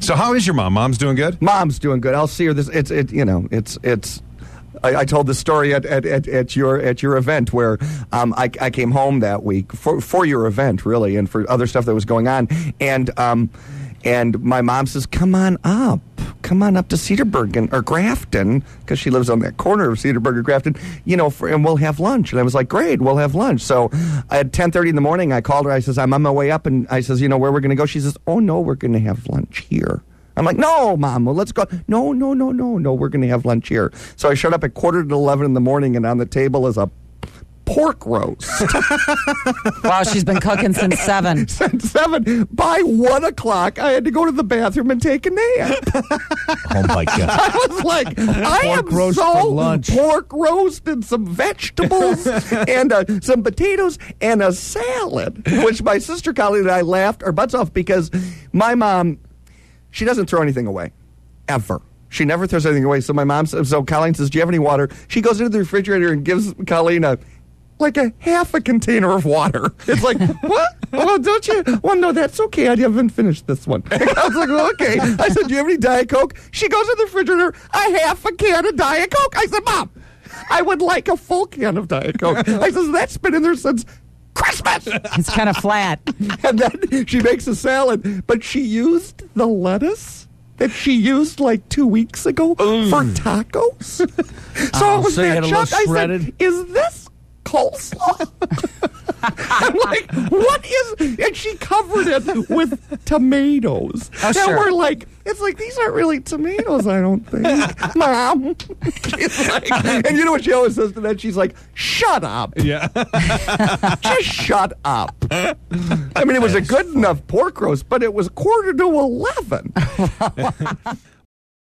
So how is your mom? Mom's doing good? Mom's doing good. I'll see her this. I told the story at your event where I came home that week for your event, really, and for other stuff that was going on, and my mom says, "Come on up to Cedarburg or Grafton," because she lives on that corner of Cedarburg or Grafton, and we'll have lunch. And I was like, "Great, we'll have lunch." So at 10:30 in the morning, I called her. I says, "I'm on my way up," and I says, "Where we're going to go?" She says, "Oh no, we're going to have lunch here." I'm like, "No, Mom, well, let's go." No, we're going to have lunch here. So I showed up at 11:15 in the morning, and on the table is a pork roast. Wow, she's been cooking since 7. Since 7. By 1 o'clock, I had to go to the bathroom and take a nap. Oh, my God. I was like, I am so pork roast and some vegetables and some potatoes and a salad, which my sister Colleen and I laughed our butts off because my mom, she doesn't throw anything away, ever. She never throws anything away. So so Colleen says, "Do you have any water?" She goes into the refrigerator and gives Colleen a half a container of water. It's like, what? Well, don't you? Well, no, that's okay. I haven't finished this one. I was like, well, okay. I said, "Do you have any Diet Coke?" She goes in the refrigerator, a half a can of Diet Coke. I said, "Mom, I would like a full can of Diet Coke." I said, "That's been in there since Christmas." It's kind of flat. And then she makes a salad, but she used the lettuce that she used 2 weeks ago for tacos. So I was that shocked. I said, "Is this coleslaw?" I'm like, "What is?" And she covered it with tomatoes. Oh, sure. We're like, it's like, these aren't really tomatoes, I don't think, Mom. She's like, and you know what she always says to that? She's like, "Shut up." Yeah. Just shut up. I mean, it was a good enough pork roast, but it was 11:15.